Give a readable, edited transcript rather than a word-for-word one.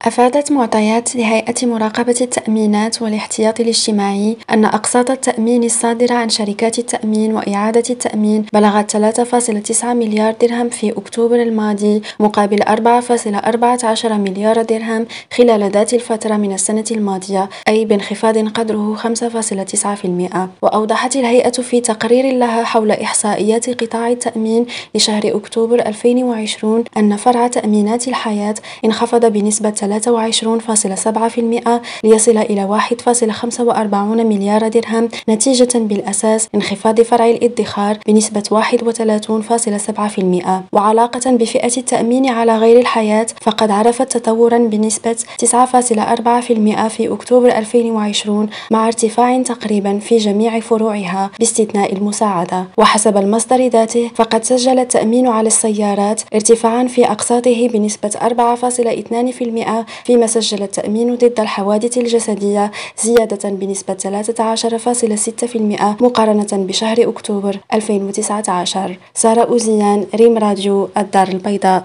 أفادت معطيات لهيئة مراقبة التأمينات والاحتياط الاجتماعي أن أقساط التأمين الصادرة عن شركات التأمين وإعادة التأمين بلغت 3.9 مليار درهم في أكتوبر الماضي مقابل 4.14 مليار درهم خلال ذات الفترة من السنة الماضية، أي بانخفاض قدره 5.9%. وأوضحت الهيئة في تقرير لها حول إحصائيات قطاع التأمين لشهر أكتوبر 2020 أن فرع تأمينات الحياة انخفض بنسبة 23.7% ليصل إلى 1.45 مليار درهم نتيجة بالأساس انخفاض فرع الادخار بنسبة 31.7%. وعلاقة بفئة التأمين على غير الحياة فقد عرفت تطورا بنسبة 9.4% في أكتوبر 2020 مع ارتفاع تقريبا في جميع فروعها باستثناء المساعدة. وحسب المصدر ذاته فقد سجل التأمين على السيارات ارتفاعا في أقساطه بنسبة 4.2%، فيما سجل التأمين ضد الحوادث الجسدية زيادة بنسبة 13.6% مقارنة بشهر أكتوبر 2019. سارة أوزيان، ريم راديو، الدار البيضاء.